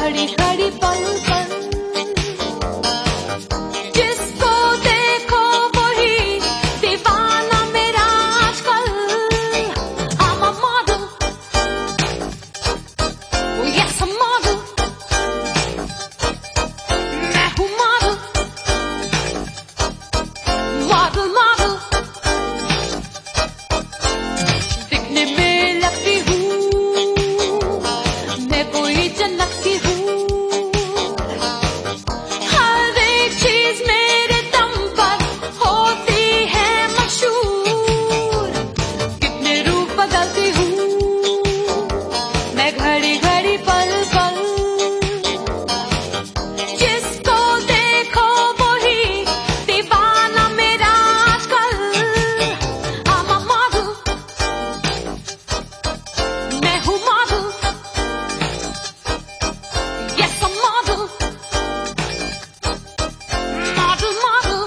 घड़ी घड़ी पल पल जिसको देखो वही दीवाना मेरा आजकल। I'm a model, oh yes a model, मैं हूँ model, model model, दिखने में लगती हूँ मैं कोई जन्नत की हूँ। हर एक चीज मेरे दम पर होती है मशहूर। कितने रूप बदलती हूँ मैं घड़ी घड़ी पल पल जिसको देखो वही दीवाना मेरा आजकल। I'm a model, मैं हूँ model, yes a model, model model।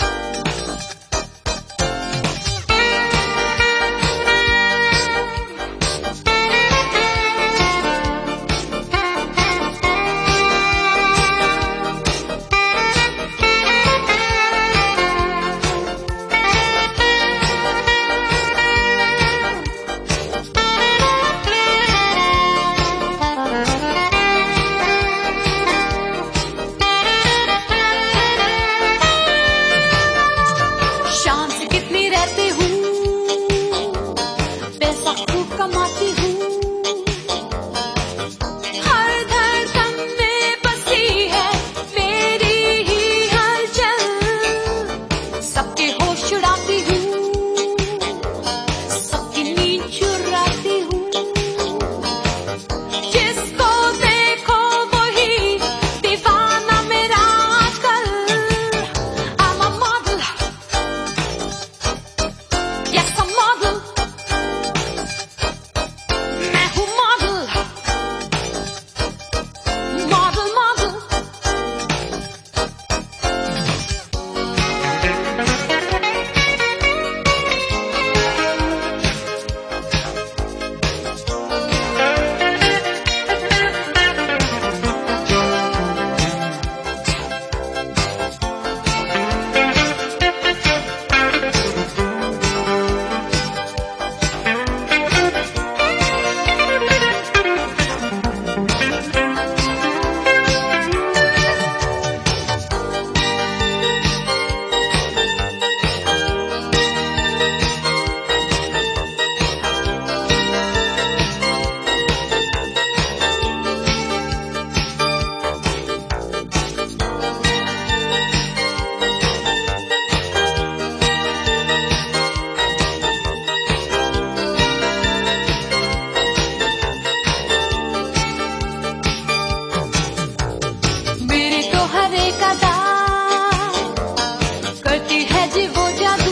शान से कितनी रहती हूँ पैसा खूब कमाती हूँ। हर धड़कन में बसी है मेरी ही हलचल। सबके होश उड़ाती हूँ सबकी नींद चुराती हूँ। जिसको देखो वही दीवाना मेरा आजकल। I'm a model, yes a model, मैं हूँ model, model model। मेरी तो हर एक अदा करती है जी वो जादू।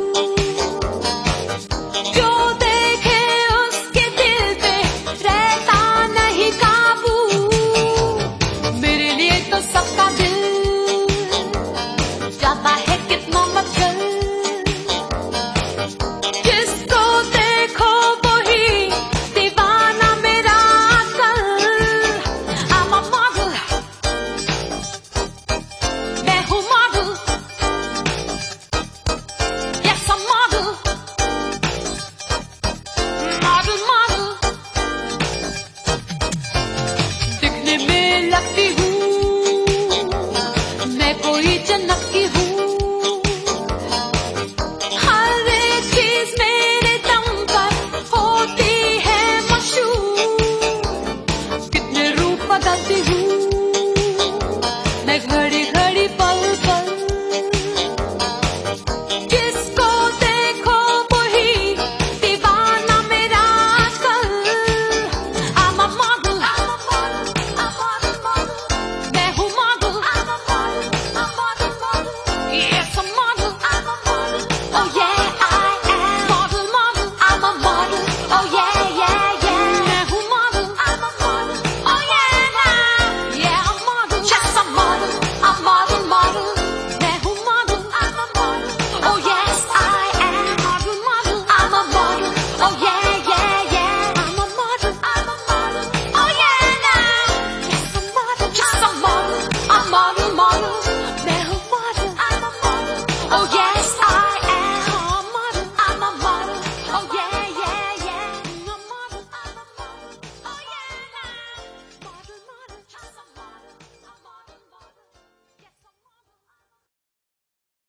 जो देखे उसके दिल पे रहता नहीं काबू। मेरे लिए तो सबका दिल जाता है कितना मचल। जिसको देखो वही दीवाना मेरा आजकल। I'm a model, मैं हूँ model, yes a model, model model। दिखने में लगती हूँ मैं कोई जन्नत की हूँ। हर एक चीज मेरे दम पर होती है मशहूर। कितने रूप बदलती हूँ